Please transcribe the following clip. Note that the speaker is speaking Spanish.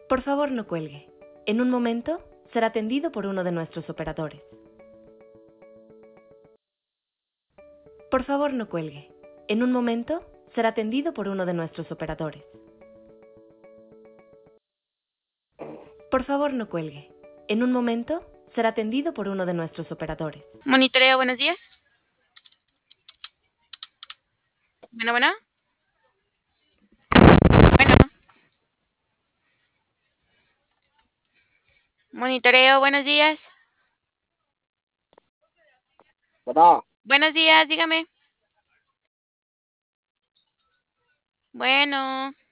Por favor, no cuelgue. En un momento será atendido por uno de nuestros operadores. Por favor, no cuelgue. En un momento será atendido por uno de nuestros operadores. Por favor, no cuelgue. En un momento será atendido por uno de nuestros operadores. Monitoreo, buenos días. Bueno, bueno. Bueno. Monitoreo, buenos días. Bueno, Buenos días, dígame. Bueno.